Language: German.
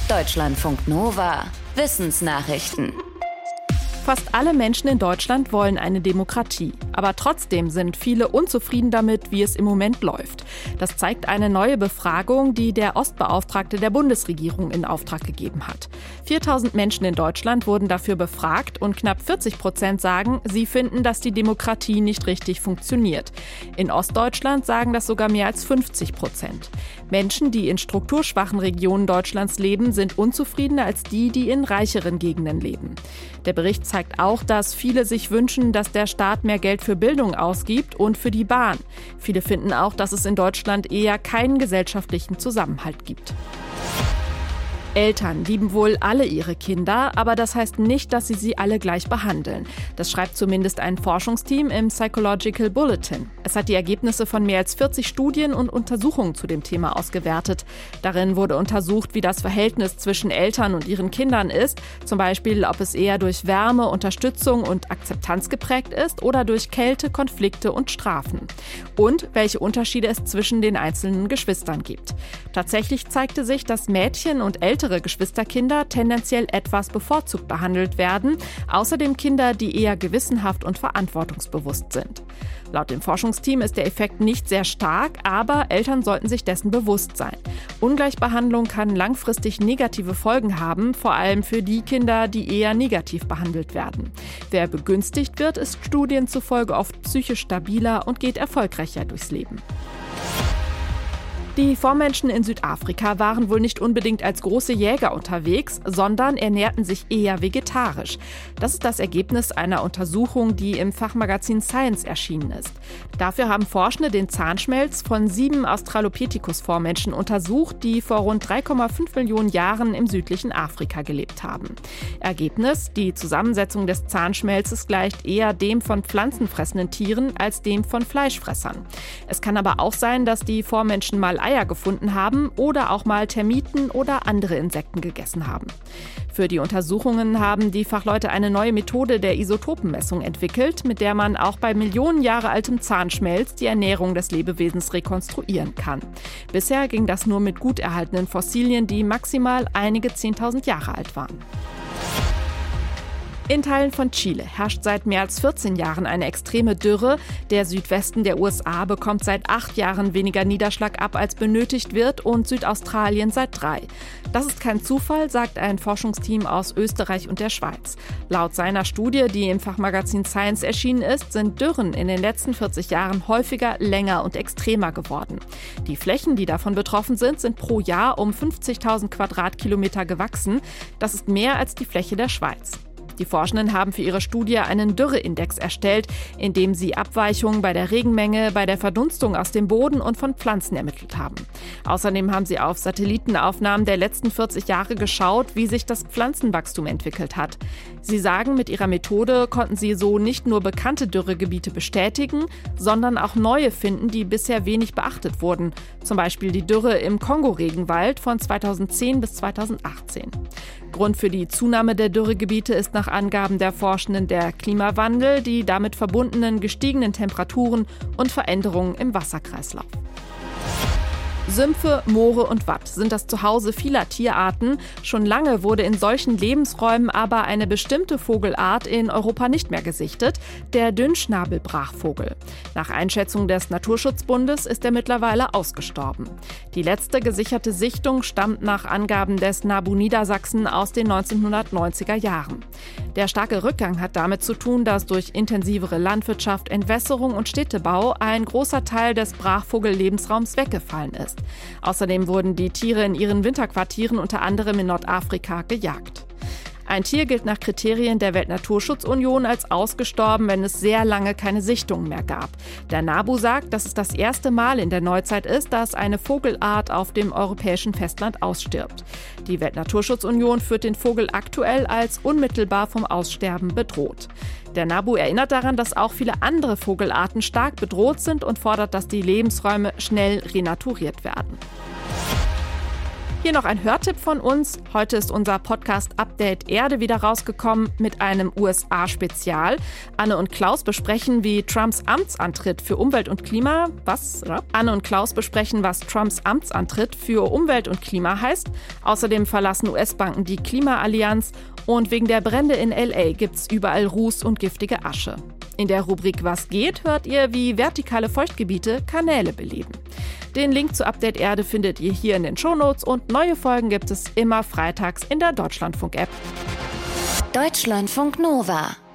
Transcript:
Deutschlandfunk Nova. Wissensnachrichten. Fast alle Menschen in Deutschland wollen eine Demokratie. Aber trotzdem sind viele unzufrieden damit, wie es im Moment läuft. Das zeigt eine neue Befragung, die der Ostbeauftragte der Bundesregierung in Auftrag gegeben hat. 4000 Menschen in Deutschland wurden dafür befragt und knapp 40% sagen, sie finden, dass die Demokratie nicht richtig funktioniert. In Ostdeutschland sagen das sogar mehr als 50%. Menschen, die in strukturschwachen Regionen Deutschlands leben, sind unzufriedener als die, die in reicheren Gegenden leben. Der Bericht zeigt auch, dass viele sich wünschen, dass der Staat mehr Geld für Bildung ausgibt und für die Bahn. Viele finden auch, dass es in Deutschland eher keinen gesellschaftlichen Zusammenhalt gibt. Eltern lieben wohl alle ihre Kinder, aber das heißt nicht, dass sie alle gleich behandeln. Das schreibt zumindest ein Forschungsteam im Psychological Bulletin. Es hat die Ergebnisse von mehr als 40 Studien und Untersuchungen zu dem Thema ausgewertet. Darin wurde untersucht, wie das Verhältnis zwischen Eltern und ihren Kindern ist, zum Beispiel, ob es eher durch Wärme, Unterstützung und Akzeptanz geprägt ist oder durch Kälte, Konflikte und Strafen. Und welche Unterschiede es zwischen den einzelnen Geschwistern gibt. Tatsächlich zeigte sich, dass Mädchen und ältere Geschwisterkinder tendenziell etwas bevorzugt behandelt werden, außerdem Kinder, die eher gewissenhaft und verantwortungsbewusst sind. Laut dem Forschungsteam ist der Effekt nicht sehr stark, aber Eltern sollten sich dessen bewusst sein. Ungleichbehandlung kann langfristig negative Folgen haben, vor allem für die Kinder, die eher negativ behandelt werden. Wer begünstigt wird, ist Studien zufolge oft psychisch stabiler und geht erfolgreicher durchs Leben. Die Vormenschen in Südafrika waren wohl nicht unbedingt als große Jäger unterwegs, sondern ernährten sich eher vegetarisch. Das ist das Ergebnis einer Untersuchung, die im Fachmagazin Science erschienen ist. Dafür haben Forschende den Zahnschmelz von 7 Australopithecus-Vormenschen untersucht, die vor rund 3,5 Millionen Jahren im südlichen Afrika gelebt haben. Ergebnis: Die Zusammensetzung des Zahnschmelzes gleicht eher dem von pflanzenfressenden Tieren als dem von Fleischfressern. Es kann aber auch sein, dass die Vormenschen mal Eier gefunden haben oder auch mal Termiten oder andere Insekten gegessen haben. Für die Untersuchungen haben die Fachleute eine neue Methode der Isotopenmessung entwickelt, mit der man auch bei Millionen Jahre altem Zahnschmelz die Ernährung des Lebewesens rekonstruieren kann. Bisher ging das nur mit gut erhaltenen Fossilien, die maximal einige 10.000 Jahre alt waren. In Teilen von Chile herrscht seit mehr als 14 Jahren eine extreme Dürre. Der Südwesten der USA bekommt seit 8 Jahren weniger Niederschlag ab, als benötigt wird, und Südaustralien seit 3. Das ist kein Zufall, sagt ein Forschungsteam aus Österreich und der Schweiz. Laut seiner Studie, die im Fachmagazin Science erschienen ist, sind Dürren in den letzten 40 Jahren häufiger, länger und extremer geworden. Die Flächen, die davon betroffen sind pro Jahr um 50.000 Quadratkilometer gewachsen. Das ist mehr als die Fläche der Schweiz. Die Forschenden haben für ihre Studie einen Dürreindex erstellt, in dem sie Abweichungen bei der Regenmenge, bei der Verdunstung aus dem Boden und von Pflanzen ermittelt haben. Außerdem haben sie auf Satellitenaufnahmen der letzten 40 Jahre geschaut, wie sich das Pflanzenwachstum entwickelt hat. Sie sagen, mit ihrer Methode konnten sie so nicht nur bekannte Dürregebiete bestätigen, sondern auch neue finden, die bisher wenig beachtet wurden. Zum Beispiel die Dürre im Kongo-Regenwald von 2010 bis 2018. Grund für die Zunahme der Dürregebiete ist nach Angaben der Forschenden der Klimawandel, die damit verbundenen gestiegenen Temperaturen und Veränderungen im Wasserkreislauf. Sümpfe, Moore und Watt sind das Zuhause vieler Tierarten. Schon lange wurde in solchen Lebensräumen aber eine bestimmte Vogelart in Europa nicht mehr gesichtet, der Dünnschnabelbrachvogel. Nach Einschätzung des Naturschutzbundes ist er mittlerweile ausgestorben. Die letzte gesicherte Sichtung stammt nach Angaben des NABU Niedersachsen aus den 1990er Jahren. Der starke Rückgang hat damit zu tun, dass durch intensivere Landwirtschaft, Entwässerung und Städtebau ein großer Teil des Brachvogellebensraums weggefallen ist. Außerdem wurden die Tiere in ihren Winterquartieren unter anderem in Nordafrika gejagt. Ein Tier gilt nach Kriterien der Weltnaturschutzunion als ausgestorben, wenn es sehr lange keine Sichtungen mehr gab. Der NABU sagt, dass es das erste Mal in der Neuzeit ist, dass eine Vogelart auf dem europäischen Festland ausstirbt. Die Weltnaturschutzunion führt den Vogel aktuell als unmittelbar vom Aussterben bedroht. Der NABU erinnert daran, dass auch viele andere Vogelarten stark bedroht sind und fordert, dass die Lebensräume schnell renaturiert werden. Hier noch ein Hörtipp von uns. Heute ist unser Podcast Update Erde wieder rausgekommen mit einem USA-Spezial. Anne und Klaus besprechen, wie Trumps Amtsantritt für Umwelt und Klima... Anne und Klaus besprechen, was Trumps Amtsantritt für Umwelt und Klima heißt. Außerdem verlassen US-Banken die Klimaallianz. Und wegen der Brände in L.A. gibt's überall Ruß und giftige Asche. In der Rubrik Was geht hört ihr, wie vertikale Feuchtgebiete Kanäle beleben. Den Link zu Update Erde findet ihr hier in den Shownotes und neue Folgen gibt es immer freitags in der Deutschlandfunk-App. Deutschlandfunk Nova.